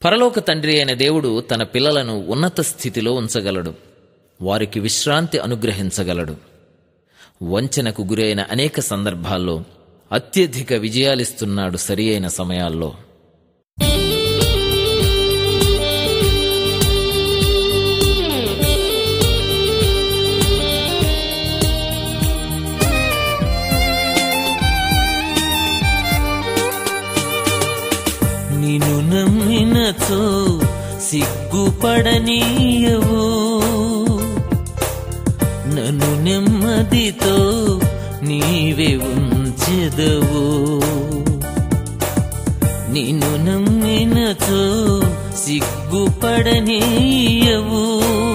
పరలోక తండ్రి అయిన దేవుడు తన పిల్లలను ఉన్నత స్థితిలో ఉంచగలడు. వారికి విశ్రాంతి అనుగ్రహించగలడు. వంచనకు గురైన అనేక సందర్భాల్లో అత్యధిక విజయాలిస్తున్నాడు సరి అయిన సమయాల్లో. నిన్ను నమ్మినచో సిగ్గుపడనీయవు, నన్ను నెమ్మదితో నీవే ఉంచెదవు. నిన్ను నమ్మినచో సిగ్గుపడనీయవు,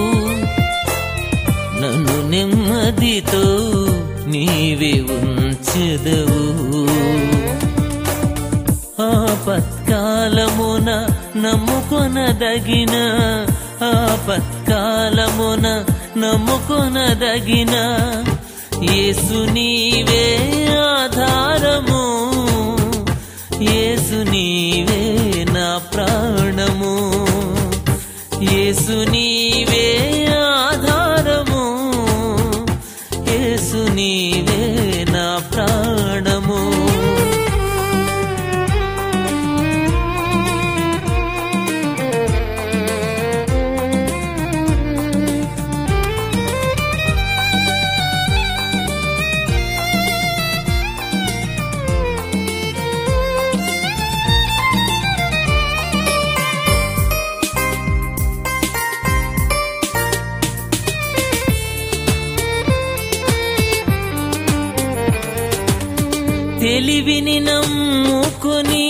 నన్ను నెమ్మదితో నీవే ఉంచెదవు. ఆపత్కాలమున నమ్ముకొనదగిన, ఆపత్కాలమున నమ్ముకొనదగిన యేసు నీవే ఆధారము, యేసు నీవే నా ప్రాణము, యేసు నీవే ఆధారము, యేసు నీవే నా ప్రాణము. తెలివిని నమ్ముకొని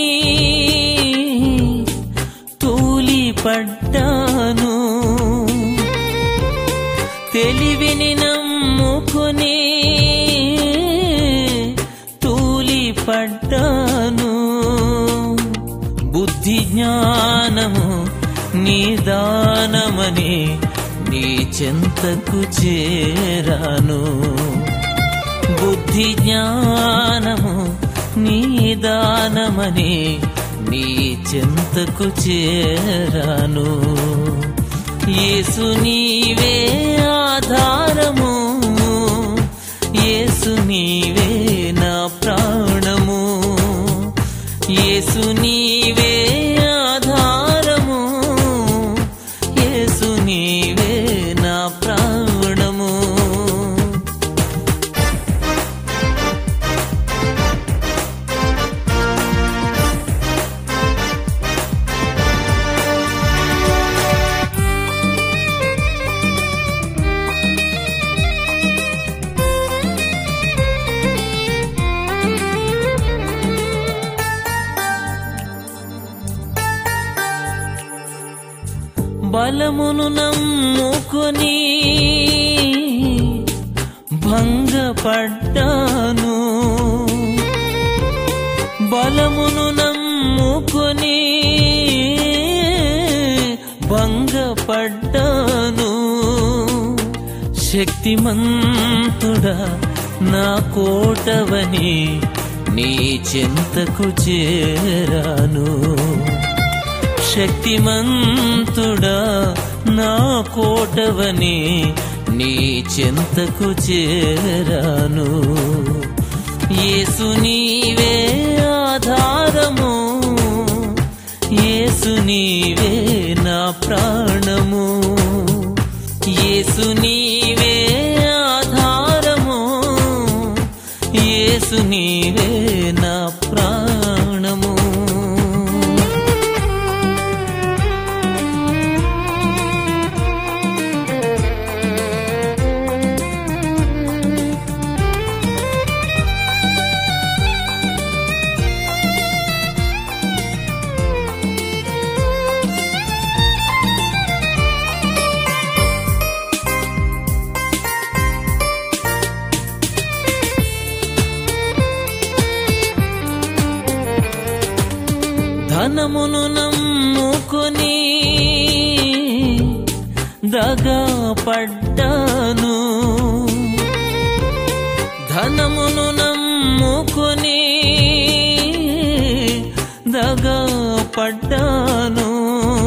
తూలిపడ్డాను, తెలివిని నమ్ముకొని తూలిపడ్డాను. బుద్ధి జ్ఞానము నిదానమని నీ చెంతకు చేరాను, బుద్ధి జ్ఞానము నిదానమని నీ చెంతకు చేరాను. యేసు నీవే ఆధారము, యేసు నీవే నా ప్రాణము, యేసు నీవే ఆధారము, యేసు నీవే నా ప్రాణము. బలమును నమ్ముకొని భంగపడ్డాను, బలమును నమ్ముకొని భంగపడ్డాను. శక్తిమంతుడా నా కోటవని నీ చెంతకు చేరాను, శక్తిమంతుడా నా కోటవని నీ చెంతకు చేరాను. యేసు నీవే ఆధారము, యేసు నీవే నా ప్రాణము, యేసు నీవే ఆధారము, యేసు నీవే నా ప్రాణము. ధనమును నమ్ముకొని దగా పడ్డాను, ధనమును నమ్ముకొని దగా పడ్డాను.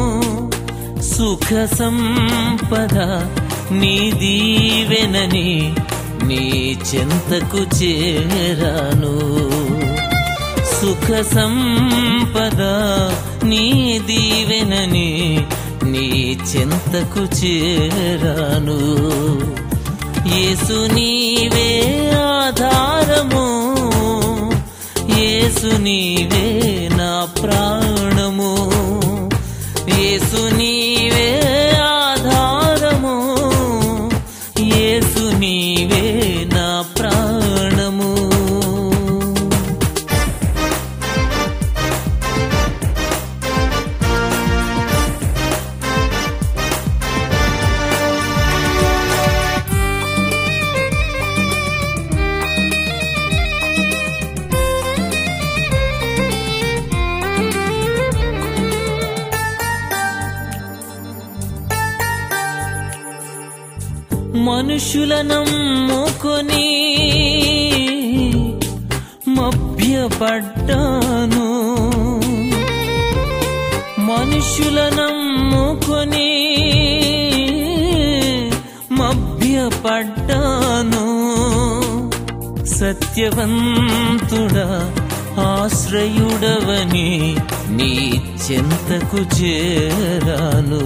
సుఖ సంపద నీ దీవెనని నీ చెంతకు చేరాను. సుఖ సంపద నీ దీవెనని నీ చెంతకు చేరాను. యేసు నీవే ఆధారము, యేసు నీవే నా ప్రాణము, యేసు నీవే ఆధారము, యేసు నీవే నా ప్రాణము. మనుషుల నమ్ముకొని మభ్యపడ్డాను, మనుషుల నమ్ముకొని మభ్యపడ్డాను. సత్యవంతుడా ఆశ్రయుడవని నీ చెంతకు చేరాను.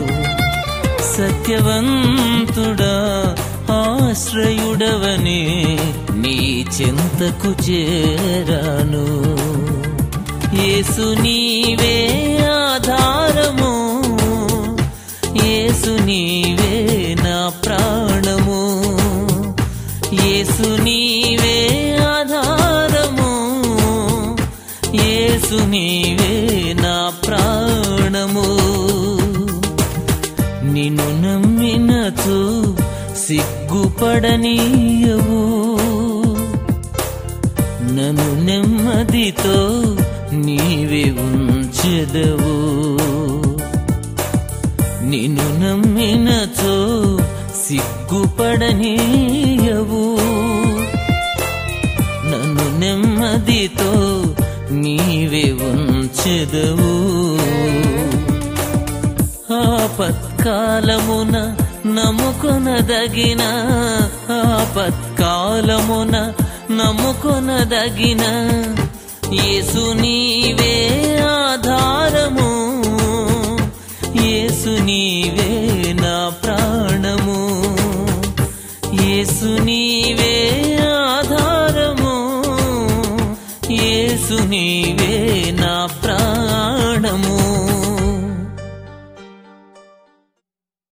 సత్యవంతుడా ఆశ్రయుడవని నీ చెంతకు చేరాను. యేసు నీవే ఆధారము, యేసు నీవే నా ప్రాణము, యేసు నీవే ఆధారము, యేసు నీవే నా ప్రాణము. నిన్ను నమ్మినచో సిగ్గుపడనీయవు, నన్ను నెమ్మదితో నీవే ఉంచెదవు. నిన్ను నమ్మినచో సిగ్గుపడనీయవు, నన్ను నెమ్మదితో నీవే ఉంచెదవు. ఆపత్కాలమున నమ్ముకొనదగిన, ఆపత్కాలమున నమ్ముకొనదగిన యేసు నీవే ఆధారము, యేసు నీవే